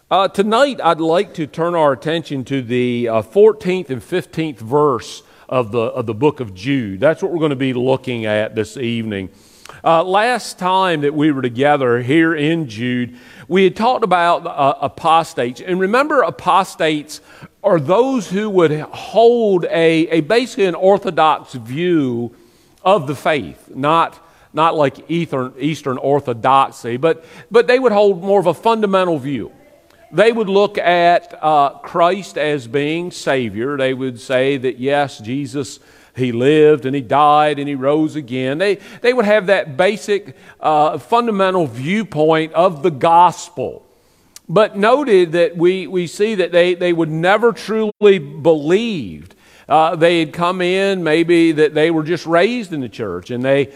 Tonight, I'd like to turn our attention to the 14th and 15th verse of the book of Jude. That's what we're going to be looking at this evening. Last time that we were together here in Jude, we had talked about apostates. And remember, apostates are those who would hold a basically an orthodox view of the faith, not like Eastern Orthodoxy, but they would hold more of a fundamental view. They would look at Christ as being Savior. They would say that, yes, Jesus, He lived and He died and He rose again. They would have that basic fundamental viewpoint of the gospel. But noted that we see that they would never truly believed. They had come in, maybe that they were just raised in the church, and they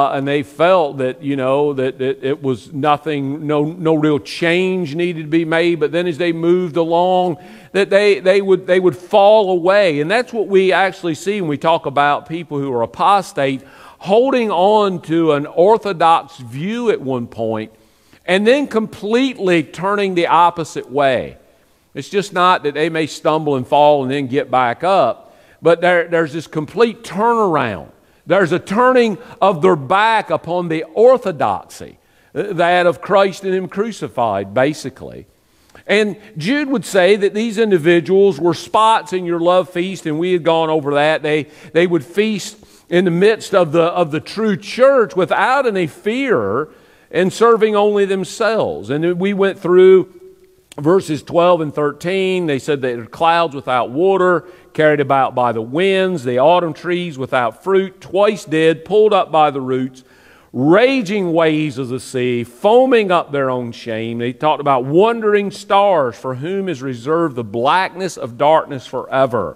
felt that that it was nothing, no real change needed to be made. But then as they moved along, that they would fall away, and that's what we actually see when we talk about people who are apostate, holding on to an orthodox view at one point, and then completely turning the opposite way. It's just not that they may stumble and fall and then get back up. But there's this complete turnaround. There's a turning of their back upon the orthodoxy, that of Christ and Him crucified, basically. And Jude would say that these individuals were spots in your love feast, and we had gone over that. They would feast in the midst of the true church without any fear and serving only themselves. And we went through verses 12 and 13. They said they are clouds without water, carried about by the winds, the autumn trees without fruit, twice dead, pulled up by the roots, raging waves of the sea, foaming up their own shame. They talked about wandering stars, for whom is reserved the blackness of darkness forever.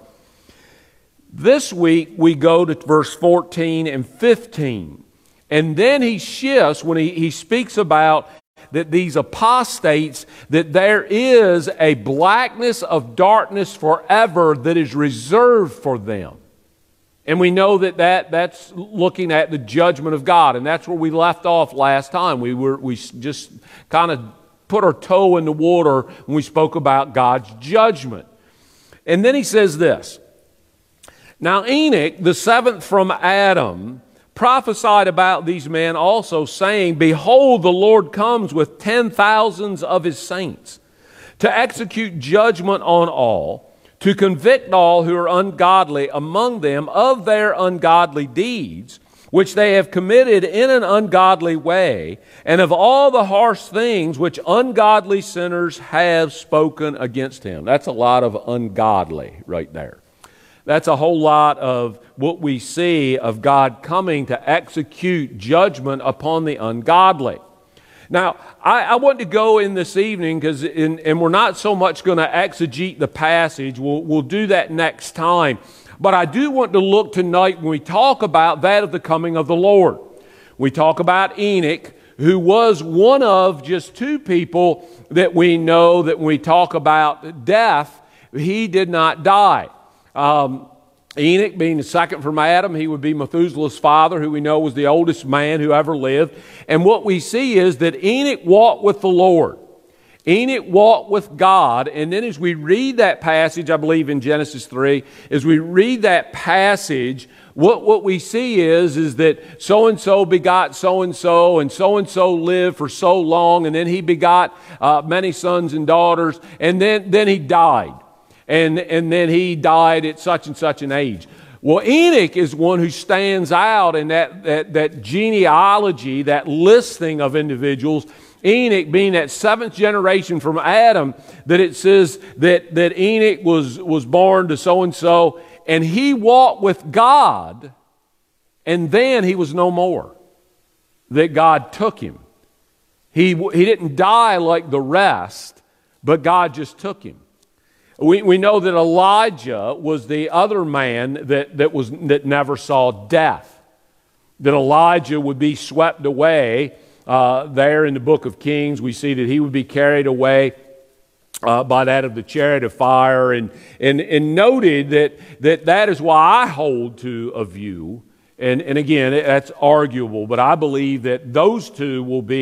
This week we go to verse 14 and 15. And then he shifts when he speaks about that these apostates, that there is a blackness of darkness forever that is reserved for them. And we know that's looking at the judgment of God. And that's where we left off last time. We just kind of put our toe in the water when we spoke about God's judgment. And then he says this, "Now Enoch, the seventh from Adam, prophesied about these men also, saying, Behold, the Lord comes with 10,000s of His saints, to execute judgment on all, to convict all who are ungodly among them of their ungodly deeds, which they have committed in an ungodly way, and of all the harsh things which ungodly sinners have spoken against Him." That's a lot of ungodly right there. That's a whole lot of what we see of God coming to execute judgment upon the ungodly. Now, I want to go in this evening, and we're not so much going to exegete the passage. We'll do that next time. But I do want to look tonight when we talk about that of the coming of the Lord. We talk about Enoch, who was one of just two people that we know that when we talk about death, he did not die. Enoch being the second from Adam, he would be Methuselah's father, who we know was the oldest man who ever lived. And what we see is that Enoch walked with the Lord. Enoch walked with God. And then as we read that passage, I believe in Genesis 3, as we read that passage, what we see is that so-and-so begot so-and-so, and so-and-so lived for so long, and then he begot many sons and daughters, and then he died. And then he died at such and such an age. Well, Enoch is one who stands out in that genealogy, that listing of individuals. Enoch being that seventh generation from Adam, that it says that Enoch was born to so-and-so, and he walked with God, and then he was no more. That God took him. He didn't die like the rest, but God just took him. We know that Elijah was the other man that never saw death. That Elijah would be swept away. There in the book of Kings, we see that he would be carried away by that of the chariot of fire, and noted that is why I hold to a view. And again, that's arguable, but I believe that those two will be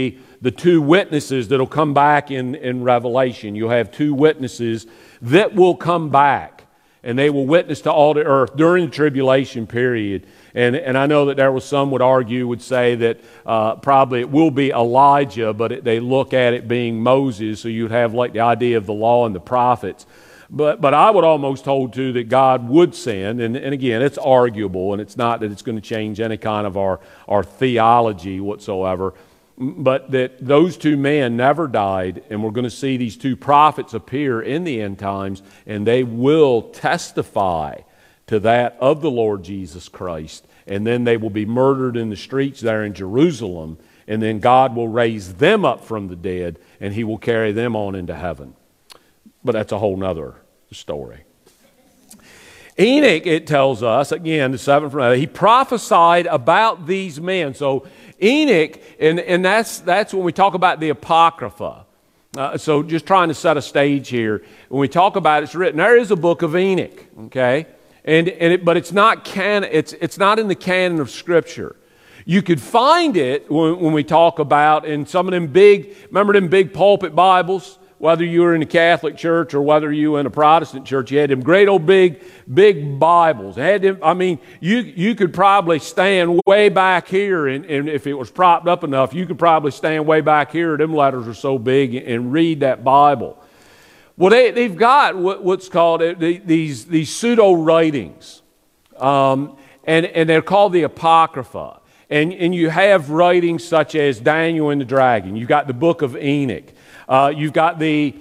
the two witnesses that'll come back in Revelation. You'll have two witnesses that will come back, and they will witness to all the earth during the tribulation period. And I know that there was some would say that probably it will be Elijah, but they look at it being Moses, so you'd have like the idea of the law and the prophets. But I would almost hold to that God would send, and again, it's arguable, and it's not that it's going to change any kind of our theology whatsoever, but that those two men never died, and we're going to see these two prophets appear in the end times, and they will testify to that of the Lord Jesus Christ, and then they will be murdered in the streets there in Jerusalem, and then God will raise them up from the dead, and He will carry them on into heaven. But that's a whole nother story. Enoch, it tells us, again, the seventh from Adam, he prophesied about these men. So Enoch, and that's when we talk about the Apocrypha. So just trying to set a stage here. When we talk about it, it's written, there is a book of Enoch, okay? But it's not canon. It's not in the canon of Scripture. You could find it when we talk about in some of them remember them big pulpit Bibles? Whether you were in a Catholic church or whether you were in a Protestant church, you had them great old big Bibles. You could probably stand way back here, and if it was propped up enough, you could probably stand way back here. Them letters are so big, and read that Bible. Well, they've got what's called these pseudo writings, and they're called the Apocrypha. And you have writings such as Daniel and the Dragon. You've got the Book of Enoch. You've got the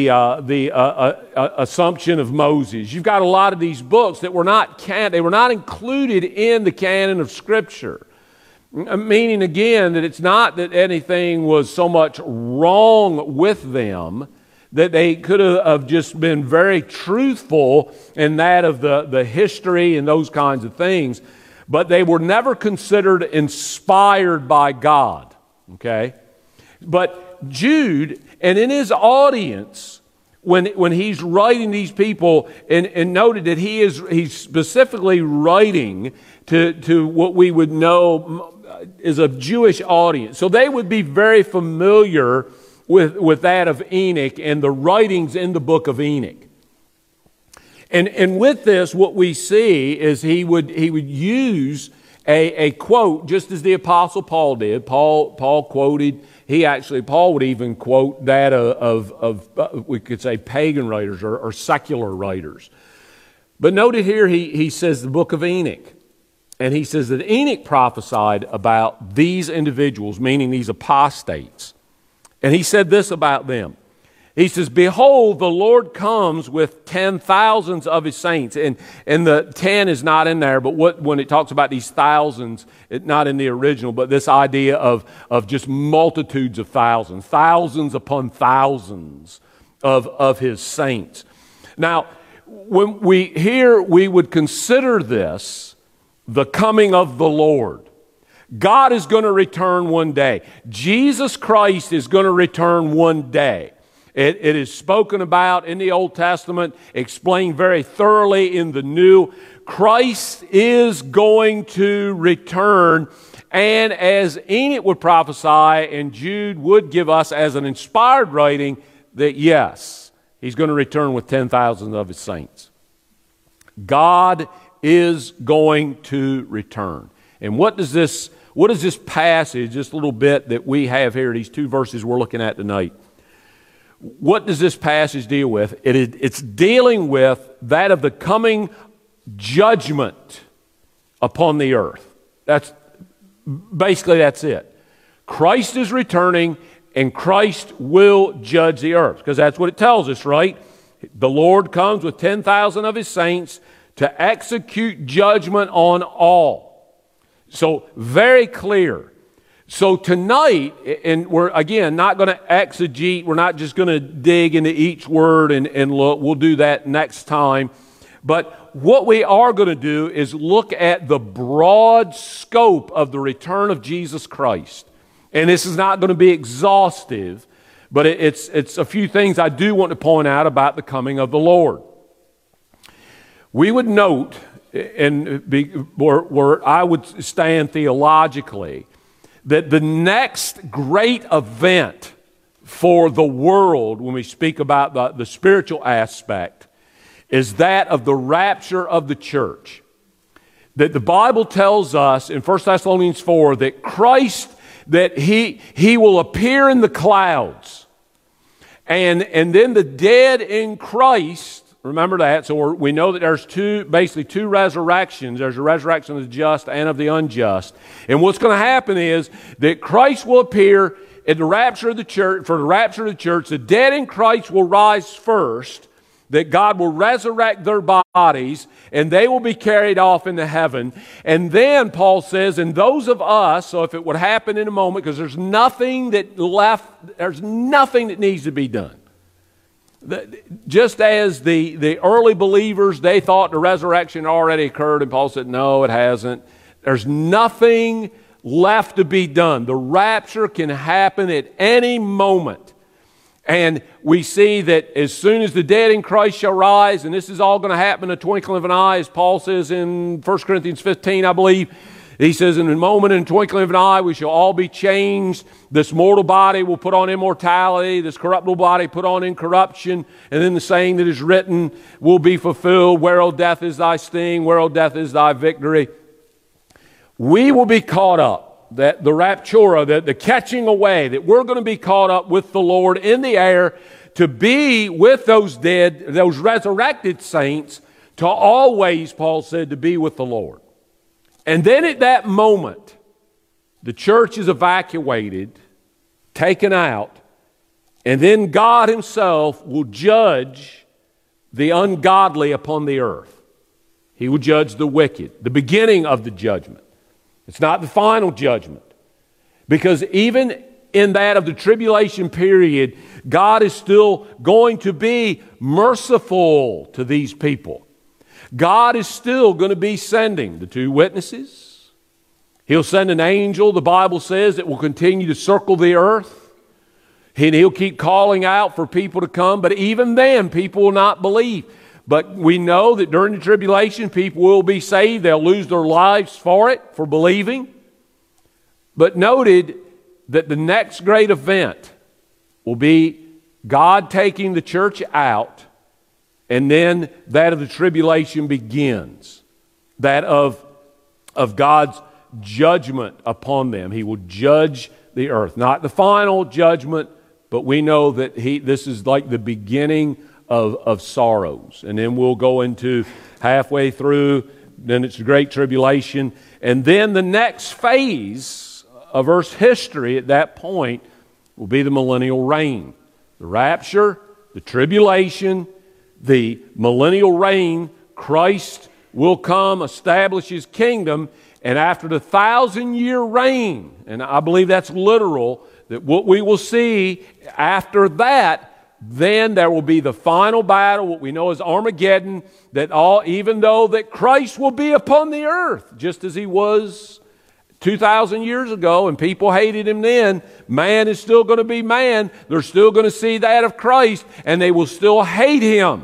Assumption of Moses. You've got a lot of these books that were not included in the canon of Scripture. Meaning again that it's not that anything was so much wrong with them, that they could have just been very truthful in that of the history and those kinds of things, but they were never considered inspired by God. Okay? But Jude, and in his audience, when he's writing these people, and noted that he's specifically writing to what we would know is a Jewish audience. So they would be very familiar with that of Enoch and the writings in the book of Enoch. And with this, what we see is he would use a quote, just as the Apostle Paul did. Paul quoted. Paul would even quote that of we could say pagan writers or secular writers. But noted here, he says the book of Enoch. And he says that Enoch prophesied about these individuals, meaning these apostates. And he said this about them. He says, "Behold, the Lord comes with 10,000s of His saints." And the 10 is not in there, but when it talks about these thousands, it's not in the original, but this idea of just multitudes of thousands, thousands upon thousands of His saints. Now, when we would consider this the coming of the Lord. God is going to return one day. Jesus Christ is going to return one day. It is spoken about in the Old Testament, explained very thoroughly in the New. Christ is going to return, and as Enoch would prophesy, and Jude would give us as an inspired writing, that yes, He's going to return with 10,000 of His saints. God is going to return. And what does this passage, this little bit that we have here, these two verses we're looking at tonight, what does this passage deal with? It's dealing with that of the coming judgment upon the earth. That's it. Christ is returning, and Christ will judge the earth, because that's what it tells us, right? The Lord comes with 10,000 of His saints to execute judgment on all. So very clear. So tonight, and we're again not going to exegete, we're not just going to dig into each word and look, we'll do that next time. But what we are going to do is look at the broad scope of the return of Jesus Christ. And this is not going to be exhaustive, but it's a few things I do want to point out about the coming of the Lord. We would note, where I would stand theologically, that the next great event for the world, when we speak about the spiritual aspect, is that of the rapture of the church. That the Bible tells us in 1 Thessalonians 4 that Christ, that He will appear in the clouds. And then the dead in Christ, remember that, so we know that there's basically two resurrections. There's a resurrection of the just and of the unjust. And what's going to happen is that Christ will appear in the rapture of the church. For the rapture of the church, the dead in Christ will rise first, that God will resurrect their bodies, and they will be carried off into heaven. And then, Paul says, and those of us, so if it would happen in a moment, because there's nothing that needs to be done. Just as the early believers, they thought the resurrection already occurred, and Paul said, no, it hasn't. There's nothing left to be done. The rapture can happen at any moment. And we see that as soon as the dead in Christ shall rise, and this is all going to happen in a twinkling of an eye, as Paul says in 1 Corinthians 15, I believe. He says, in a moment, in a twinkling of an eye, we shall all be changed. This mortal body will put on immortality. This corruptible body put on incorruption. And then the saying that is written will be fulfilled. Where, O death, is thy sting? Where, O death, is thy victory? We will be caught up. That the raptura, the catching away, that we're going to be caught up with the Lord in the air to be with those dead, those resurrected saints, to always, Paul said, to be with the Lord. And then at that moment, the church is evacuated, taken out, and then God Himself will judge the ungodly upon the earth. He will judge the wicked, the beginning of the judgment. It's not the final judgment. Because even in that of the tribulation period, God is still going to be merciful to these people. God is still going to be sending the two witnesses. He'll send an angel, the Bible says, that will continue to circle the earth. And He'll keep calling out for people to come. But even then, people will not believe. But we know that during the tribulation, people will be saved. They'll lose their lives for it, for believing. But noted that the next great event will be God taking the church out, and then that of the tribulation begins. That of God's judgment upon them. He will judge the earth. Not the final judgment, but we know that this is like the beginning of sorrows. And then we'll go into halfway through, then it's the Great Tribulation. And then the next phase of Earth's history at that point will be the millennial reign. The rapture, the tribulation, the millennial reign. Christ will come, establish His kingdom, and after the 1,000-year reign, and I believe that's literal, that what we will see after that, then there will be the final battle, what we know as Armageddon, that even though that Christ will be upon the earth, just as He was 2,000 years ago, and people hated Him then, man is still going to be man. They're still going to see that of Christ, and they will still hate Him.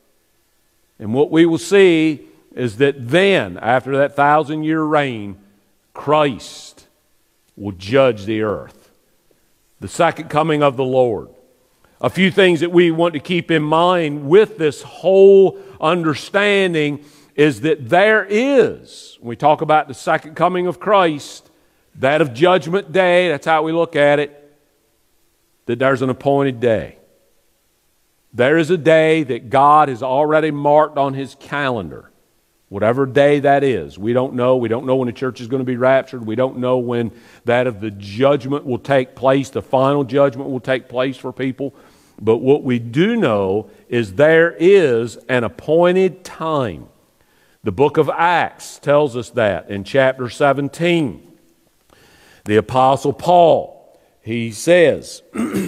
And what we will see is that then, after that 1,000-year reign, Christ will judge the earth. The second coming of the Lord. A few things that we want to keep in mind with this whole understanding is that there is, when we talk about the second coming of Christ, that of Judgment Day, that's how we look at it, that there's an appointed day. There is a day that God has already marked on His calendar. Whatever day that is, we don't know. We don't know when the church is going to be raptured. We don't know when that of the judgment will take place, the final judgment will take place for people. But what we do know is there is an appointed time. The book of Acts tells us that in chapter 17. The Apostle Paul, he says,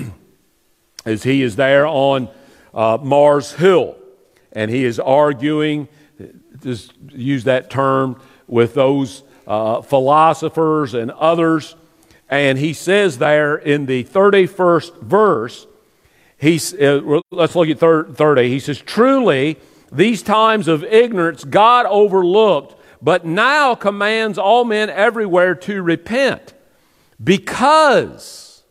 as he is there on Mars Hill, and he is arguing, just use that term, with those philosophers and others. And he says there in the 31st verse, let's look at 30. He says, truly, these times of ignorance God overlooked, but now commands all men everywhere to repent, Because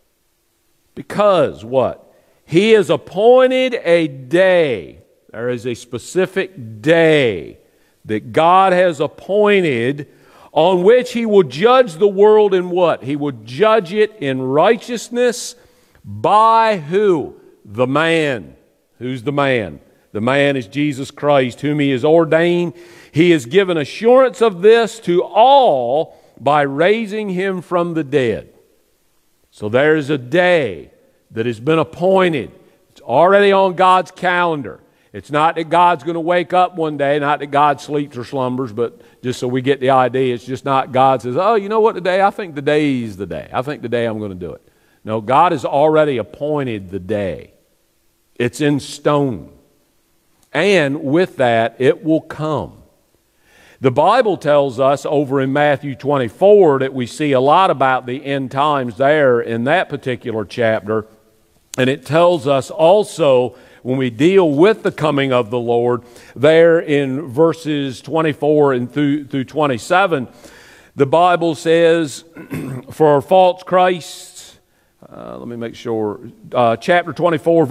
what? He has appointed a day. There is a specific day that God has appointed on which He will judge the world in what? He will judge it in righteousness by who? The man. Who's the man? The man is Jesus Christ, whom He has ordained. He has given assurance of this to all by raising Him from the dead. So there is a day that has been appointed. It's already on God's calendar. It's not that God's going to wake up one day, not that God sleeps or slumbers, but just so we get the idea, it's just not God says, oh, you know what, today? I think today is the day. I think today I'm going to do it. No, God has already appointed the day. It's in stone. And with that, it will come. The Bible tells us over in Matthew 24 that we see a lot about the end times there in that particular chapter. And it tells us also when we deal with the coming of the Lord there in verses 24 and through 27, the Bible says, for false Christs, let me make sure, chapter 24,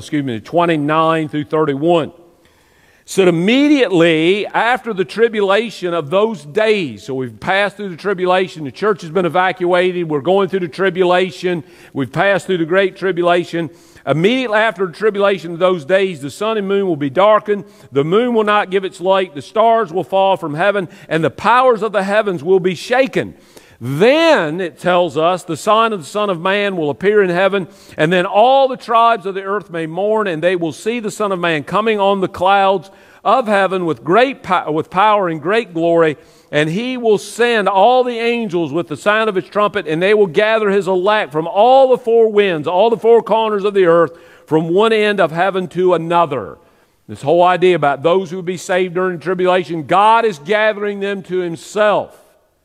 29 through 31. Said immediately after the tribulation of those days, so we've passed through the tribulation, the church has been evacuated, we're going through the tribulation, we've passed through the great tribulation. Immediately after the tribulation of those days, the sun and moon will be darkened, the moon will not give its light, the stars will fall from heaven, and the powers of the heavens will be shaken. Then, it tells us, the sign of the Son of Man will appear in heaven, and then all the tribes of the earth may mourn, and they will see the Son of Man coming on the clouds of heaven with power and great glory, and He will send all the angels with the sound of His trumpet, and they will gather His elect from all the four winds, all the four corners of the earth, from one end of heaven to another. This whole idea about those who will be saved during the tribulation, God is gathering them to Himself,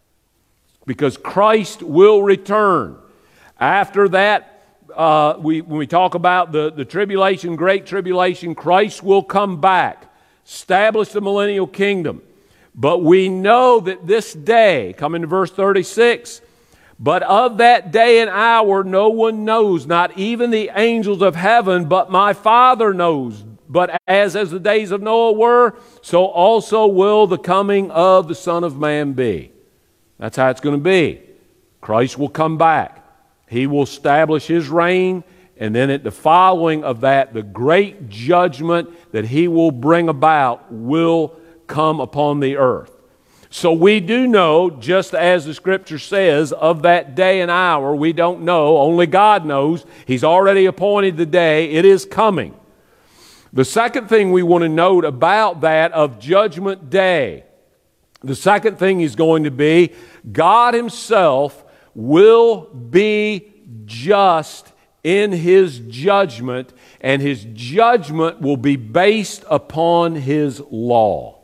because Christ will return. After that, when we talk about the tribulation, great tribulation, Christ will come back, establish the millennial kingdom. But we know that this day, coming to verse 36, but of that day and hour no one knows, not even the angels of heaven, but my Father knows. But as the days of Noah were, so also will the coming of the Son of Man be. That's how it's going to be. Christ will come back. He will establish His reign, and then at the following of that, the great judgment that He will bring about will come upon the earth. So we do know, just as the Scripture says, of that day and hour, we don't know. Only God knows. He's already appointed the day. It is coming. The second thing we want to note about that of Judgment Day, the second thing is going to be God Himself will be just in His judgment, and His judgment will be based upon His law.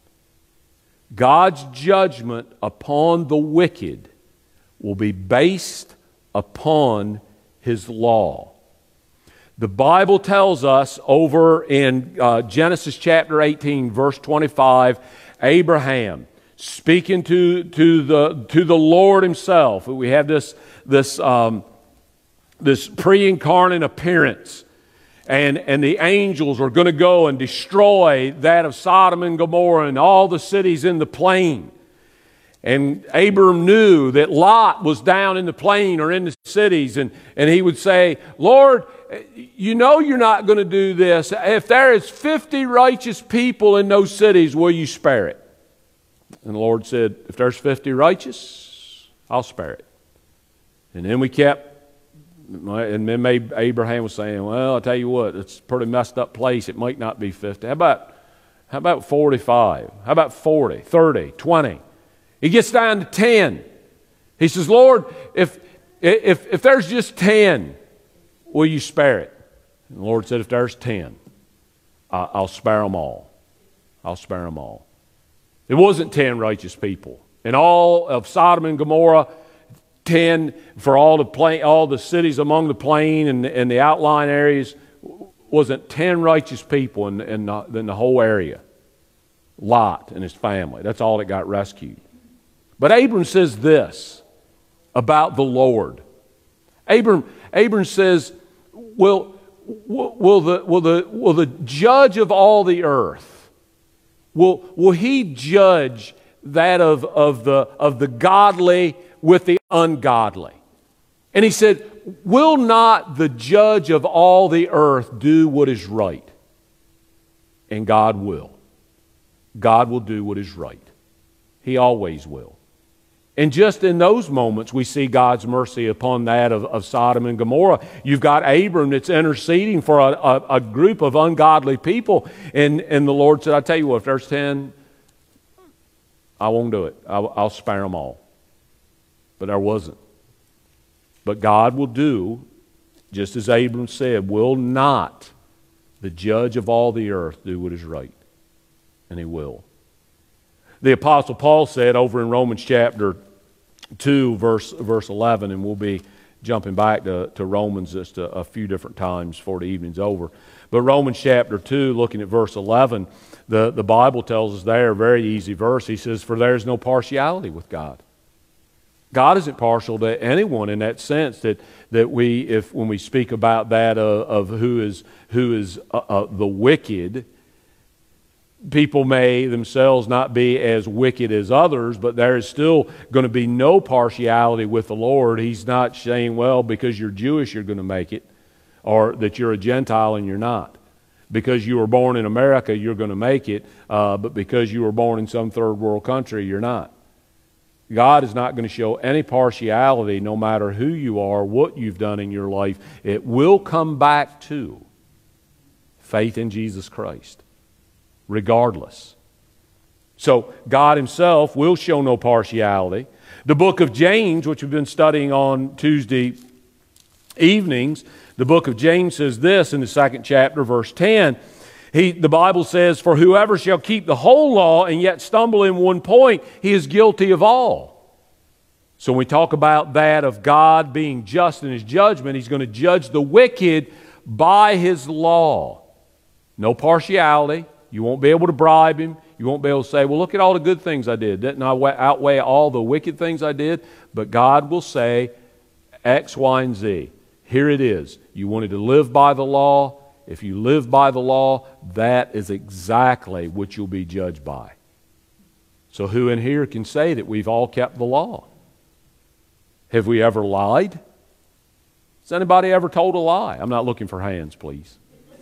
God's judgment upon the wicked will be based upon His law. The Bible tells us over in Genesis chapter 18, verse 25, Abraham speaking to the Lord Himself. We have this pre-incarnate appearance, and the angels are going to go and destroy that of Sodom and Gomorrah and all the cities in the plain. And Abram knew that Lot was down in the plain or in the cities, and he would say, Lord, you know you're not going to do this. If there is 50 righteous people in those cities, will you spare it? And the Lord said, if there's 50 righteous, I'll spare it. And then we kept, and then maybe Abraham was saying, well, I'll tell you what, it's a pretty messed up place. It might not be 50. How about 45? How about 40, 30, 20? He gets down to 10. He says, Lord, if there's just 10, will you spare it? And the Lord said, if there's 10, I'll spare them all. I'll spare them all. It wasn't 10 righteous people. In all of Sodom and Gomorrah, 10 for all the cities among the plain and the outlying areas, wasn't 10 righteous people in the whole area. Lot and his family. That's all that got rescued. But Abram says this. about the Lord. Abram says, will the judge of all the earth, will he judge that of the godly with the ungodly? And he said, will not the judge of all the earth do what is right? And God will. God will do what is right. He always will. And just in those moments, we see God's mercy upon that of Sodom and Gomorrah. You've got Abram that's interceding for a group of ungodly people. And the Lord said, I tell you what, if there's 10, I won't do it. I'll spare them all. But there wasn't. But God will do, just as Abram said, will not the judge of all the earth do what is right? And He will. The Apostle Paul said over in Romans chapter 2, verse 11, and we'll be jumping back to Romans just a few different times before the evening's over. But Romans chapter 2, looking at verse 11, the Bible tells us there, a very easy verse. He says, for there is no partiality with God. God isn't partial to anyone in that sense that when we speak about that of who is the wicked, people may themselves not be as wicked as others, but there is still going to be no partiality with the Lord. He's not saying, well, because you're Jewish, you're going to make it, or that you're a Gentile and you're not. Because you were born in America, you're going to make it, but because you were born in some third world country, you're not. God is not going to show any partiality no matter who you are, what you've done in your life. It will come back to faith in Jesus Christ, regardless. So God Himself will show no partiality. The book of James, which we've been studying on Tuesday evenings, the book of James says this in the 2nd chapter, verse 10. The Bible says, for whoever shall keep the whole law and yet stumble in one point, he is guilty of all. So when we talk about that of God being just in His judgment, He's going to judge the wicked by His law. No partiality. You won't be able to bribe him. You won't be able to say, well, look at all the good things I did. Didn't I outweigh all the wicked things I did? But God will say X, Y, and Z. Here it is. You wanted to live by the law. If you live by the law, that is exactly what you'll be judged by. So who in here can say that we've all kept the law? Have we ever lied? Has anybody ever told a lie? I'm not looking for hands, please.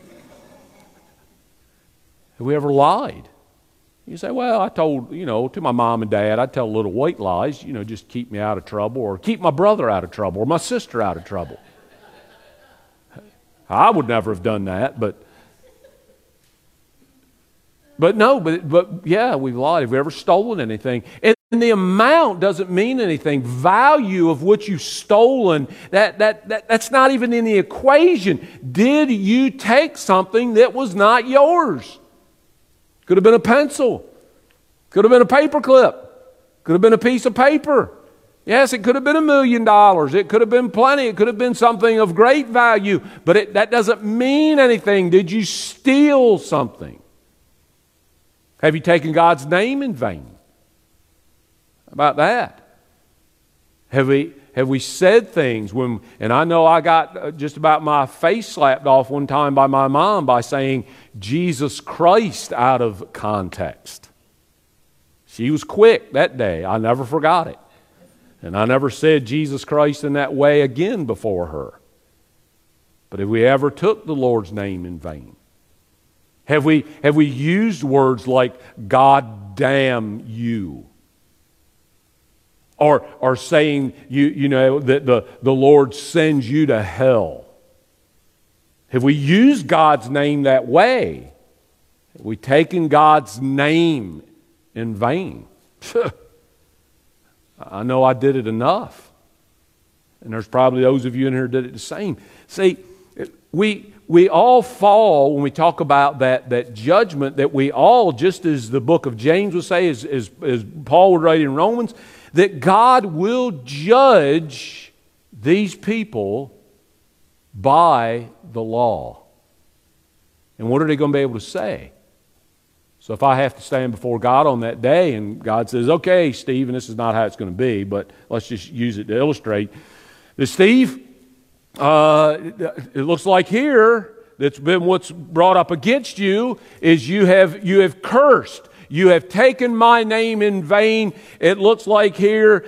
Have we ever lied? You say, well, I told, to my mom and dad, I'd tell little white lies, just keep me out of trouble, or keep my brother out of trouble, or my sister out of trouble. I would never have done that, but yeah, we've lied. Have we ever stolen anything? And the amount doesn't mean anything. Value of what you've stolen, that's not even in the equation. Did you take something that was not yours? Could have been a pencil. Could have been a paper clip. Could have been a piece of paper. Yes, it could have been $1 million. It could have been plenty. It could have been something of great value. But that doesn't mean anything. Did you steal something? Have you taken God's name in vain? How about that? Have we said things when, and I know I got just about my face slapped off one time by my mom by saying Jesus Christ out of context. She was quick that day. I never forgot it. And I never said Jesus Christ in that way again before her. But have we ever took the Lord's name in vain? Have we used words like God damn you? Or saying that the Lord sends you to hell? Have we used God's name that way? Have we taken God's name in vain? I know I did it enough. And there's probably those of you in here that did it the same. See, we all fall when we talk about that judgment, that we all, just as the book of James would say, as Paul would write in Romans, that God will judge these people by the law. And what are they going to be able to say? So if I have to stand before God on that day and God says, okay, Steve, and this is not how it's going to be, but let's just use it to illustrate. Steve, it looks like here that's been what's brought up against you is you have cursed. You have taken my name in vain. It looks like here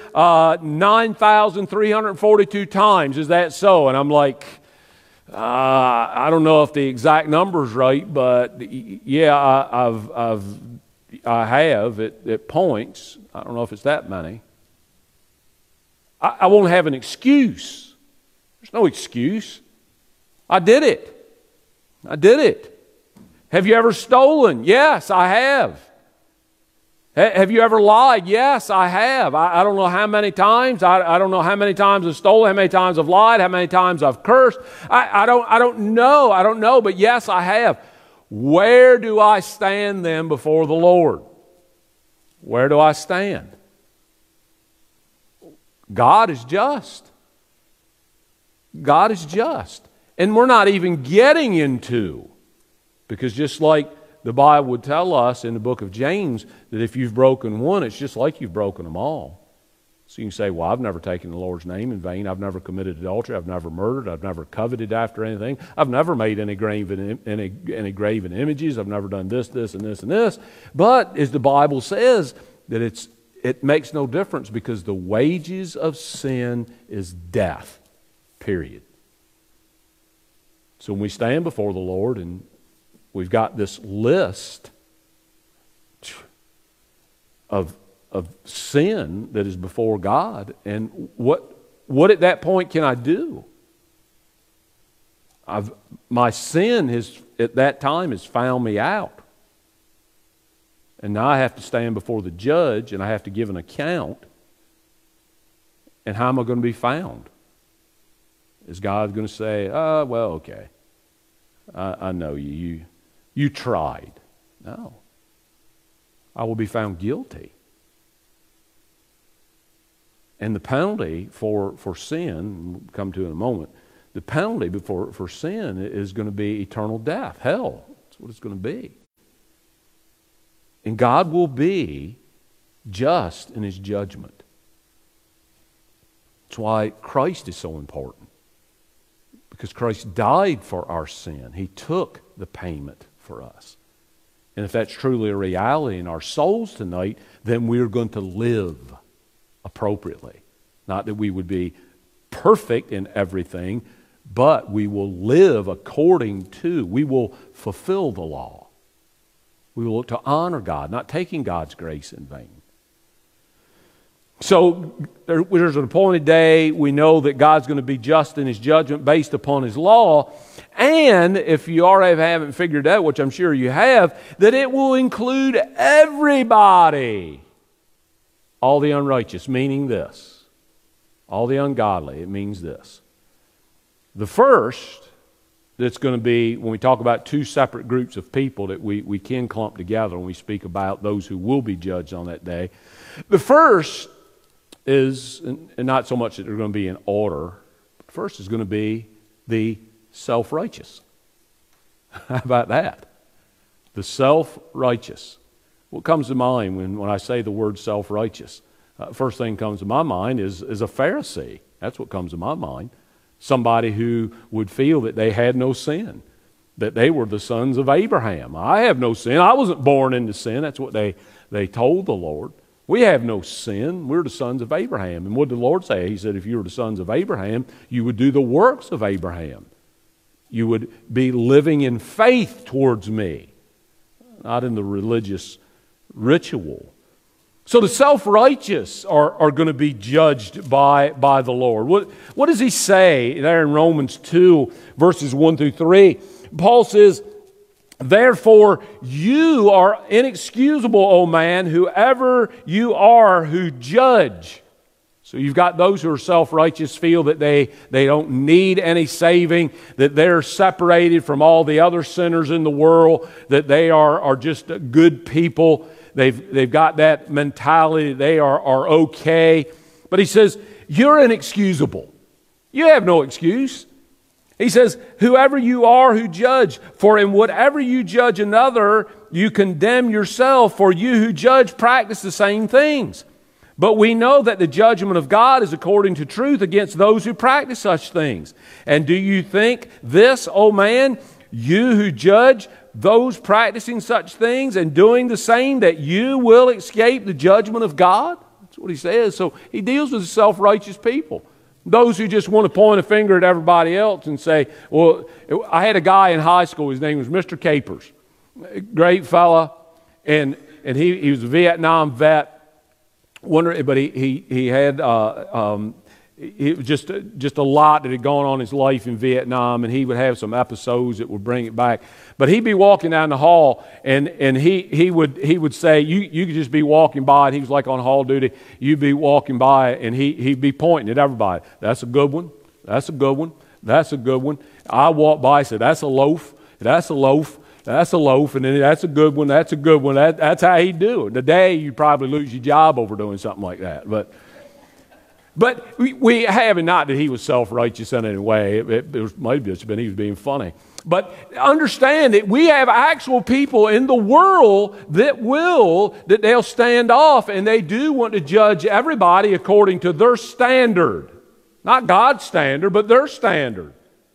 9,342 times. Is that so? And I'm like, I don't know if the exact number's right, but yeah, I have at points. I don't know if it's that many. I won't have an excuse. There's no excuse. I did it. Have you ever stolen? Yes, I have. Have you ever lied? Yes, I have. I don't know how many times. I don't know how many times I've stolen, how many times I've lied, how many times I've cursed. I don't know, but yes, I have. Where do I stand then before the Lord? Where do I stand? God is just. God is just. And we're not even getting into, because just like the Bible would tell us in the book of James that if you've broken one, it's just like you've broken them all. So you can say, well, I've never taken the Lord's name in vain. I've never committed adultery. I've never murdered. I've never coveted after anything. I've never made any graven images. I've never done this, this, and this, and this. But as the Bible says, that it makes no difference because the wages of sin is death, period. So when we stand before the Lord and we've got this list of sin that is before God, and what at that point can I do? My sin at that time has found me out. And now I have to stand before the judge and I have to give an account. And how am I going to be found? Is God going to say, oh, well, okay, I know you tried. No. I will be found guilty. And the penalty for sin, we'll come to in a moment, the penalty for sin is going to be eternal death, hell. That's what it's going to be. And God will be just in His judgment. That's why Christ is so important. Because Christ died for our sin. He took the payment for us. And if that's truly a reality in our souls tonight, then we're going to live appropriately. Not that we would be perfect in everything, but we will live according to, we will fulfill the law. We will look to honor God, not taking God's grace in vain. So there's an appointed day. We know that God's going to be just in His judgment based upon His law. And if you already haven't figured out, which I'm sure you have, that it will include everybody. All the unrighteous, meaning this. All the ungodly, it means this. The first that's going to be, when we talk about two separate groups of people that we can clump together when we speak about those who will be judged on that day. The first is, and not so much that they're going to be in order, but first is going to be the self-righteous. How about that? The self-righteous. What comes to mind when I say the word self-righteous? First thing comes to my mind is a Pharisee. That's what comes to my mind. Somebody who would feel that they had no sin, that they were the sons of Abraham. I have no sin. I wasn't born into sin. That's what they told the Lord. We have no sin. We're the sons of Abraham. And what did the Lord say? He said, if you were the sons of Abraham, you would do the works of Abraham. You would be living in faith towards me, not in the religious ritual. So the self-righteous are going to be judged by the Lord. What does he say there in Romans 2, verses 1 through 3? Paul says, therefore you are inexcusable, O man, whoever you are who judge. So you've got those who are self-righteous, feel that they don't need any saving, that they're separated from all the other sinners in the world, that they are just good people. They've got that mentality. They are okay. But he says, you're inexcusable. You have no excuse. He says, whoever you are who judge, for in whatever you judge another, you condemn yourself, for you who judge practice the same things. But we know that the judgment of God is according to truth against those who practice such things. And do you think this, O man, you who judge those practicing such things and doing the same, that you will escape the judgment of God? That's what he says. So he deals with self-righteous people. Those who just want to point a finger at everybody else and say, well, I had a guy in high school, his name was Mr. Capers. Great fella. And he was a Vietnam vet. But he had it was just a lot that had gone on in his life in Vietnam, and he would have some episodes that would bring it back. But he'd be walking down the hall, and he would say, you could just be walking by, and he was like on hall duty. You'd be walking by, and he'd be pointing at everybody. That's a good one. That's a good one. That's a good one. I walked by and said, that's a loaf. That's a loaf. That's a loaf, and then that's a good one. That's a good one. That's how he'd do it. Today, you'd probably lose your job over doing something like that. But we have, and not that he was self-righteous in any way. It was maybe just been he was being funny. But understand that we have actual people in the world that they'll stand off, and they do want to judge everybody according to their standard. Not God's standard, but their standard.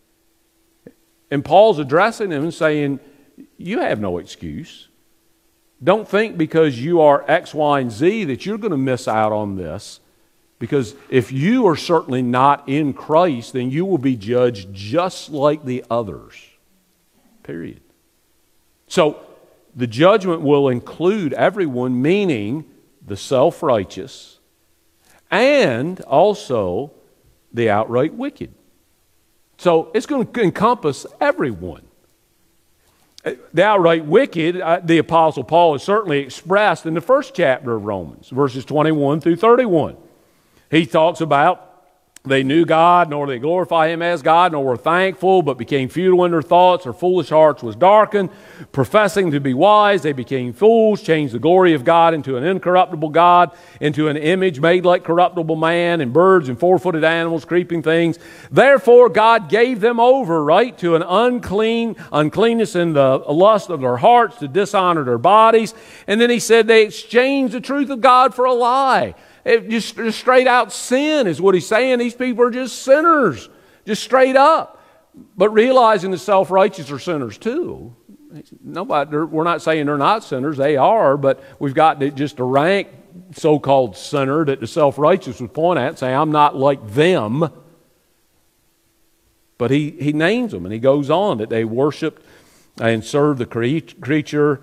And Paul's addressing them and saying, you have no excuse. Don't think because you are X, Y, and Z that you're going to miss out on this. Because if you are certainly not in Christ, then you will be judged just like the others. Period. So the judgment will include everyone, meaning the self-righteous and also the outright wicked. So it's going to encompass everyone. The outright wicked, the Apostle Paul has certainly expressed in the first chapter of Romans, verses 21 through 31. He talks about they knew God, nor did they glorify Him as God, nor were thankful, but became futile in their thoughts. Their foolish hearts was darkened. Professing to be wise, they became fools, changed the glory of God into an incorruptible God, into an image made like corruptible man, and birds and four-footed animals, creeping things. Therefore God gave them over, right, to an uncleanness in the lust of their hearts, to dishonor their bodies. And then he said they exchanged the truth of God for a lie. It just straight out sin is what he's saying. These people are just sinners, just straight up. But realizing the self-righteous are sinners too. We're not saying they're not sinners. They are, but we've got just a rank so-called sinner that the self-righteous would point at and say, I'm not like them. But he names them, and he goes on that they worshiped and served the creature,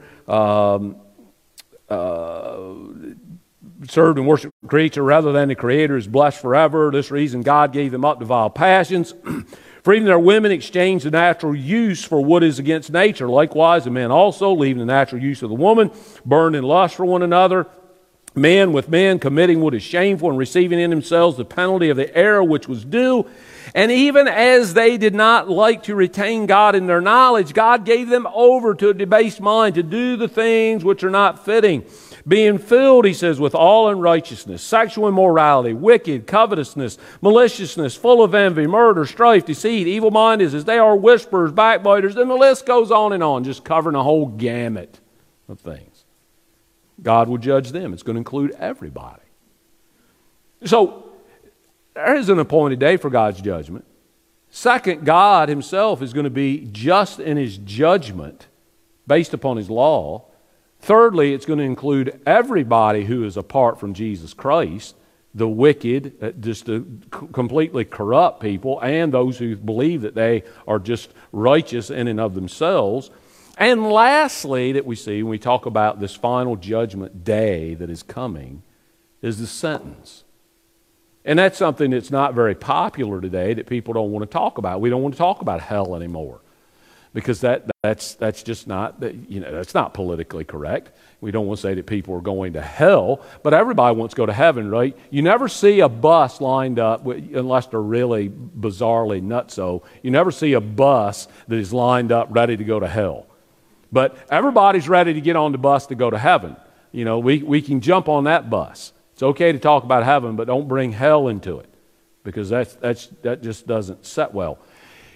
served and worshiped the creature rather than the Creator, is blessed forever. This reason God gave them up to vile passions. For even their women exchanged the natural use for what is against nature. Likewise, the men also, leaving the natural use of the woman, burned in lust for one another. Men with men, committing what is shameful, and receiving in themselves the penalty of the error which was due. And even as they did not like to retain God in their knowledge, God gave them over to a debased mind to do the things which are not fitting. Being filled, he says, with all unrighteousness, sexual immorality, wicked, covetousness, maliciousness, full of envy, murder, strife, deceit, evil-minded, as they are whisperers, backbiters, and the list goes on, just covering a whole gamut of things. God will judge them. It's going to include everybody. So, there is an appointed day for God's judgment. Second, God himself is going to be just in his judgment based upon his law. Thirdly, it's going to include everybody who is apart from Jesus Christ, the wicked, just the completely corrupt people, and those who believe that they are just righteous in and of themselves. And lastly, that we see when we talk about this final judgment day that is coming, is the sentence. And that's something that's not very popular today that people don't want to talk about. We don't want to talk about hell anymore. Because that's just not, that's not politically correct. We don't want to say that people are going to hell, but everybody wants to go to heaven, right? You never see a bus lined up, unless they're really bizarrely nutso. You never see a bus that is lined up ready to go to hell. But everybody's ready to get on the bus to go to heaven. We can jump on that bus. It's okay to talk about heaven, but don't bring hell into it, because that just doesn't set well.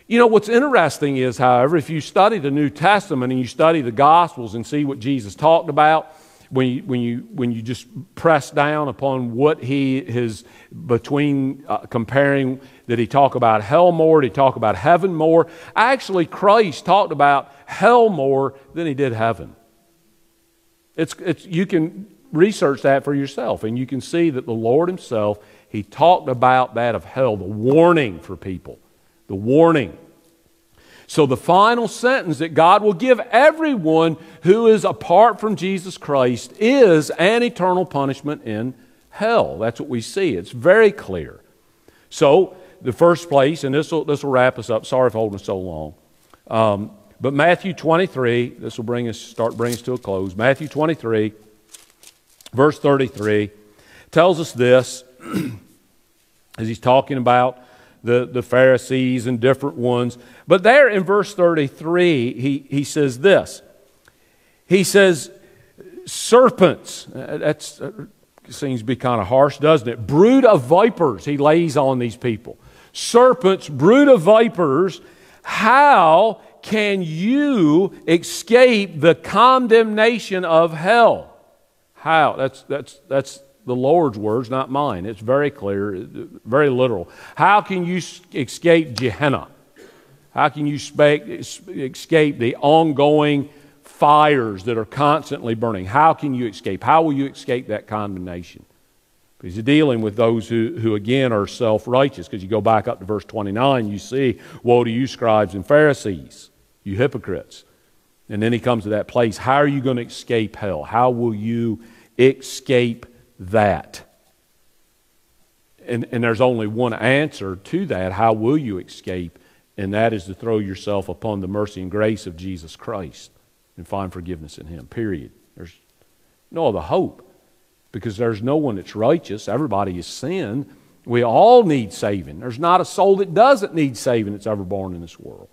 You know, what's interesting is, however, if you study the New Testament and you study the Gospels and see what Jesus talked about, when you just press down upon what comparing, did he talk about hell more? Did he talk about heaven more? Actually, Christ talked about hell more than he did heaven. You can research that for yourself, and you can see that the Lord himself, he talked about that of hell, the warning for people, the warning. So the final sentence that God will give everyone who is apart from Jesus Christ is an eternal punishment in hell. That's what we see. It's very clear. So the first place, and this will wrap us up. Sorry for holding us so long. But Matthew 23, this will bring us to a close. Matthew 23, verse 33, tells us this, as he's talking about the Pharisees and different ones. But there in verse 33, he says this. He says, serpents. That seems to be kind of harsh, doesn't it? Brood of vipers, he lays on these people. Serpents, brood of vipers, how can you escape the condemnation of hell? How? That's the Lord's words, not mine. It's very clear, very literal. How can you escape Gehenna? How can you escape the ongoing fires that are constantly burning? How can you escape? How will you escape that condemnation? Because he's dealing with those who again are self-righteous. Because you go back up to verse 29, you see, woe to you scribes and Pharisees, you hypocrites. And then he comes to that place, how are you going to escape hell? How will you escape that? And there's only one answer to that. How will you escape? And that is to throw yourself upon the mercy and grace of Jesus Christ and find forgiveness in him, period. There's no other hope, because there's no one that's righteous. Everybody is sin. We all need saving. There's not a soul that doesn't need saving that's ever born in this world.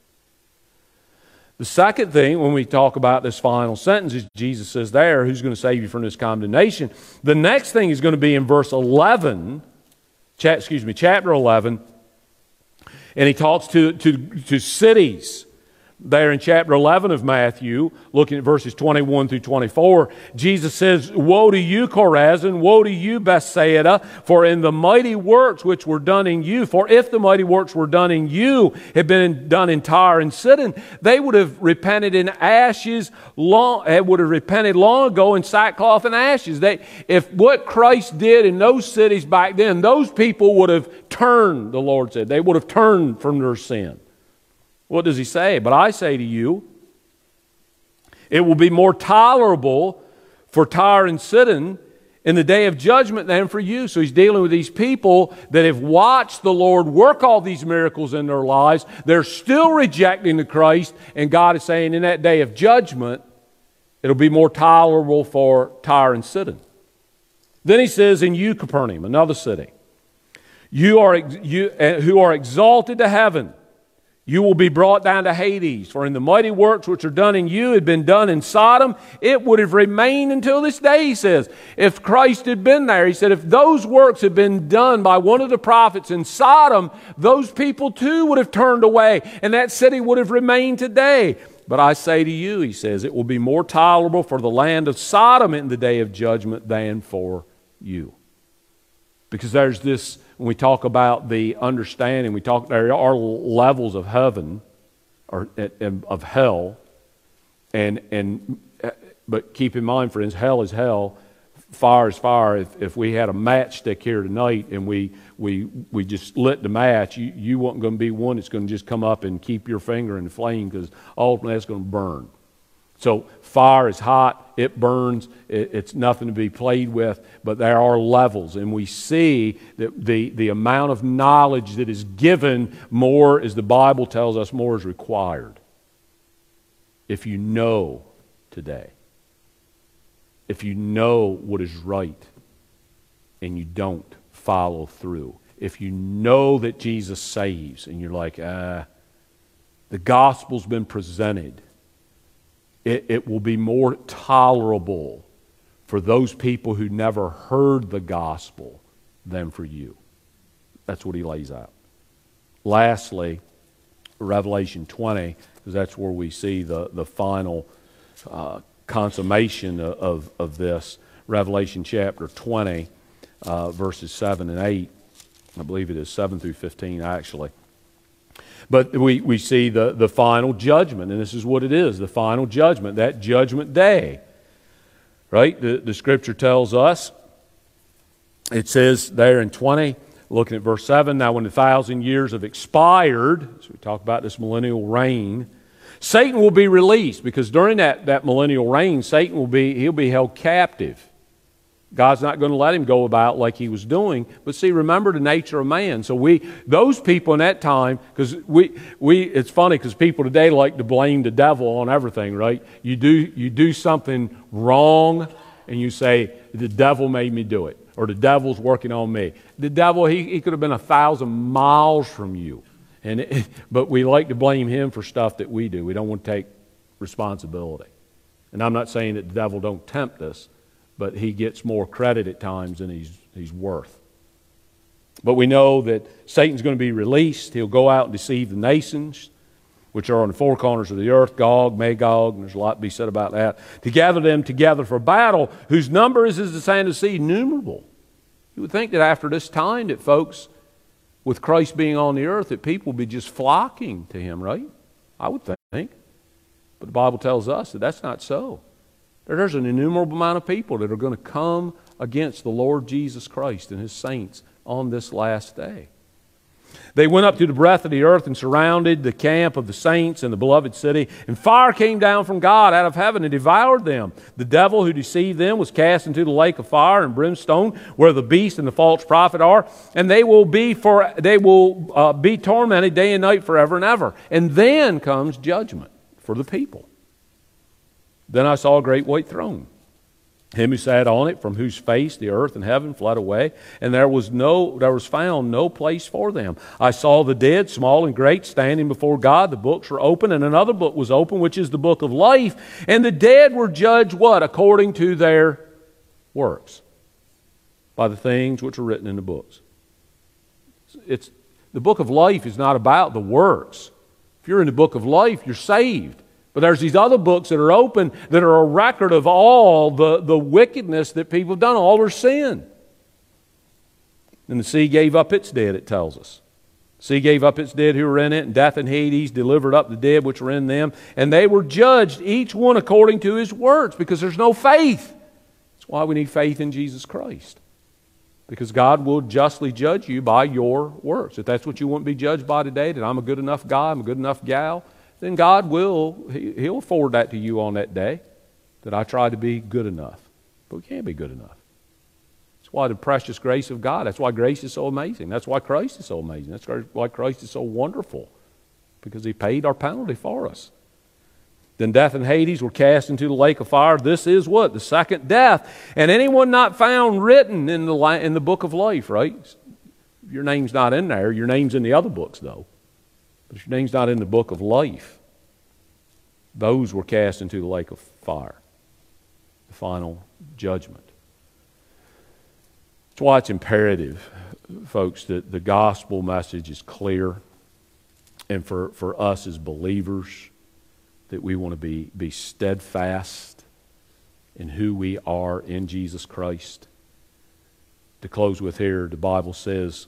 The second thing, when we talk about this final sentence, is Jesus says there, who's going to save you from this condemnation? The next thing is going to be in verse 11, chapter 11, and he talks to cities. There in chapter 11 of Matthew, looking at verses 21 through 24, Jesus says, woe to you, Chorazin, woe to you, Bethsaida, for in the mighty works which were done in you, for if the mighty works were done in you had been done in Tyre and Sidon, they would have repented in ashes long ago in sackcloth and ashes. If what Christ did in those cities back then, those people would have turned, the Lord said. They would have turned from their sin. What does he say? But I say to you, it will be more tolerable for Tyre and Sidon in the day of judgment than for you. So he's dealing with these people that have watched the Lord work all these miracles in their lives. They're still rejecting the Christ, and God is saying in that day of judgment, it'll be more tolerable for Tyre and Sidon. Then he says, in you, Capernaum, another city, you who are exalted to heaven, you will be brought down to Hades, for in the mighty works which are done in you had been done in Sodom, it would have remained until this day, he says. If Christ had been there, he said, if those works had been done by one of the prophets in Sodom, those people too would have turned away, and that city would have remained today. But I say to you, he says, it will be more tolerable for the land of Sodom in the day of judgment than for you. Because there's this, when we talk about the understanding, there are levels of heaven or of hell, but keep in mind, friends, hell is hell, fire is fire. If we had a matchstick here tonight and we just lit the match, you weren't going to be one that's going to just come up and keep your finger in the flame, because ultimately that's going to burn. So fire is hot, it burns, it's nothing to be played with, but there are levels, and we see that the amount of knowledge that is given, more, as the Bible tells us, more is required. If you know today, if you know what is right, and you don't follow through, if you know that Jesus saves, and you're like, the gospel's been presented, it will be more tolerable for those people who never heard the gospel than for you. That's what he lays out. Lastly, Revelation 20, because that's where we see the final consummation of this. Revelation chapter 20, verses 7 and 8. I believe it is 7 through 15, actually. But we see the final judgment, and this is what it is, the final judgment, that judgment day. Right? The Scripture tells us, it says there in 20, looking at verse 7, now when the 1,000 years have expired, so we talk about this millennial reign, Satan will be released, because during that millennial reign, Satan he'll be held captive. God's not going to let him go about like he was doing. But see, remember the nature of man. So those people in that time, because it's funny because people today like to blame the devil on everything, right? You do something wrong and you say, the devil made me do it, or the devil's working on me. The devil, he could have been 1,000 miles from you. But we like to blame him for stuff that we do. We don't want to take responsibility. And I'm not saying that the devil don't tempt us, but he gets more credit at times than he's worth. But we know that Satan's going to be released. He'll go out and deceive the nations, which are on the four corners of the earth, Gog, Magog, and there's a lot to be said about that, to gather them together for battle, whose number is as the sand of the sea, innumerable. You would think that after this time that folks, with Christ being on the earth, that people would be just flocking to him, right? I would think. But the Bible tells us that that's not so. There's an innumerable amount of people that are going to come against the Lord Jesus Christ and his saints on this last day. They went up to the breadth of the earth and surrounded the camp of the saints and the beloved city, and fire came down from God out of heaven and devoured them. The devil who deceived them was cast into the lake of fire and brimstone, where the beast and the false prophet are, and they will be tormented day and night forever and ever. And then comes judgment for the people. Then I saw a great white throne, him who sat on it, from whose face the earth and heaven fled away, and there was found no place for them. I saw the dead, small and great, standing before God. The books were open, and another book was open, which is the book of life. And the dead were judged what? According to their works, by the things which are written in the books. The book of life is not about the works. If you're in the book of life, you're saved. But there's these other books that are open that are a record of all the wickedness that people have done, all their sin. And the sea gave up its dead, it tells us. The sea gave up its dead who were in it, and death and Hades delivered up the dead which were in them. And they were judged, each one according to his works, because there's no faith. That's why we need faith in Jesus Christ. Because God will justly judge you by your works. If that's what you want to be judged by today, that I'm a good enough guy, I'm a good enough gal, then God He'll forward that to you on that day, that I try to be good enough. But we can't be good enough. That's why the precious grace of God, that's why grace is so amazing. That's why Christ is so amazing. That's why Christ is so wonderful, because he paid our penalty for us. Then death and Hades were cast into the lake of fire. This is what? The second death. And anyone not found written in the book of life, right? Your name's not in there. Your name's in the other books, though. But if your name's not in the book of life, those were cast into the lake of fire, the final judgment. That's why it's imperative, folks, that the gospel message is clear, and for us as believers, that we want to be steadfast in who we are in Jesus Christ. To close with here, the Bible says,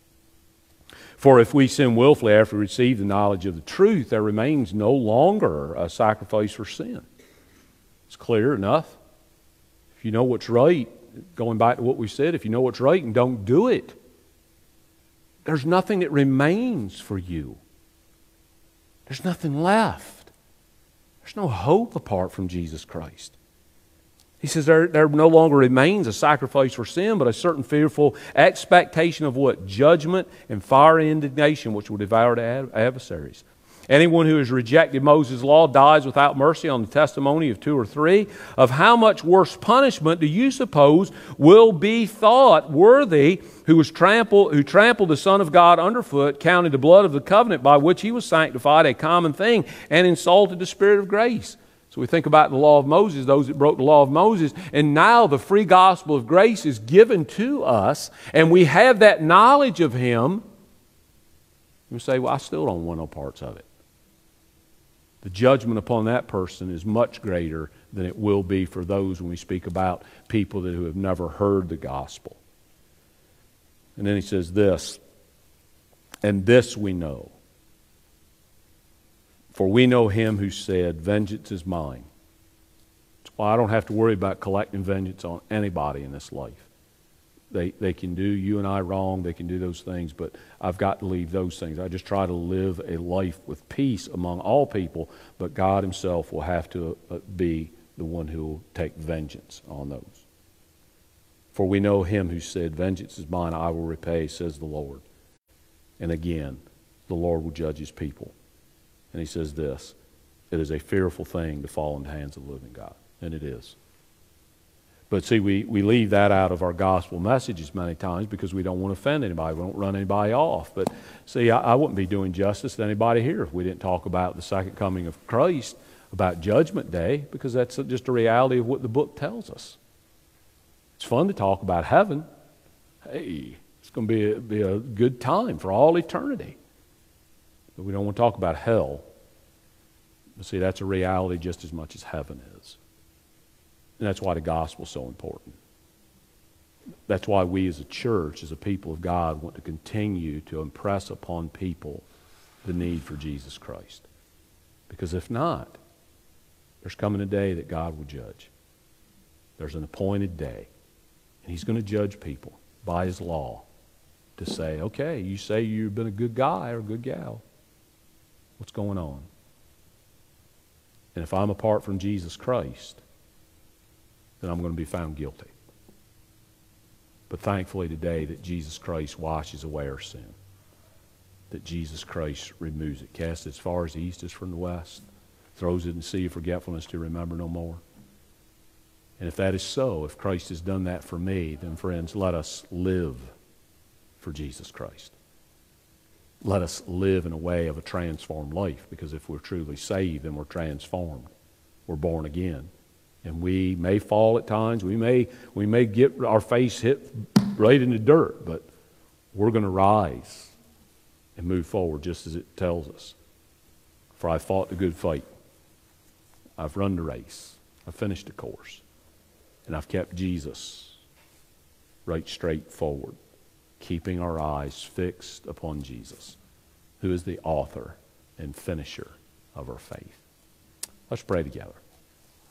for if we sin willfully after we receive the knowledge of the truth, there remains no longer a sacrifice for sin. It's clear enough. If you know what's right, going back to what we said, if you know what's right and don't do it, there's nothing that remains for you. There's nothing left. There's no hope apart from Jesus Christ. He says there no longer remains a sacrifice for sin, but a certain fearful expectation of what? Judgment and fiery indignation, which will devour the adversaries. Anyone who has rejected Moses' law dies without mercy on the testimony of 2 or 3. Of how much worse punishment do you suppose will be thought worthy who trampled the Son of God underfoot, counted the blood of the covenant by which he was sanctified a common thing, and insulted the Spirit of grace? So we think about the law of Moses, those that broke the law of Moses, and now the free gospel of grace is given to us, and we have that knowledge of him. You say, well, I still don't want no parts of it. The judgment upon that person is much greater than it will be for those when we speak about people who have never heard the gospel. And then he says this, and this we know. For we know him who said, vengeance is mine. That's why I don't have to worry about collecting vengeance on anybody in this life. They can do you and I wrong, they can do those things, but I've got to leave those things. I just try to live a life with peace among all people, but God himself will have to be the one who will take vengeance on those. For we know him who said, vengeance is mine, I will repay, says the Lord. And again, the Lord will judge his people. And he says this, it is a fearful thing to fall in the hands of the living God. And it is. But see, we leave that out of our gospel messages many times because we don't want to offend anybody. We don't run anybody off. But see, I wouldn't be doing justice to anybody here if we didn't talk about the second coming of Christ, about Judgment Day, because that's just a reality of what the book tells us. It's fun to talk about heaven. Hey, it's going to be a good time for all eternity. But we don't want to talk about hell. But see, that's a reality just as much as heaven is. And that's why the gospel is so important. That's why we as a church, as a people of God, want to continue to impress upon people the need for Jesus Christ. Because if not, there's coming a day that God will judge. There's an appointed day. And he's going to judge people by his law to say, okay, you say you've been a good guy or a good gal. What's going on? And if I'm apart from Jesus Christ, then I'm going to be found guilty. But thankfully today that Jesus Christ washes away our sin. That Jesus Christ removes it, casts it as far as the east is from the west, throws it in the sea of forgetfulness to remember no more. And if that is so, if Christ has done that for me, then friends, let us live for Jesus Christ. Let us live in a way of a transformed life, because if we're truly saved, then we're transformed. We're born again. And we may fall at times. We may get our face hit right in the dirt, but we're going to rise and move forward just as it tells us. For I fought the good fight. I've run the race. I've finished the course. And I've kept Jesus right straight forward, keeping our eyes fixed upon Jesus, who is the author and finisher of our faith. Let's pray together.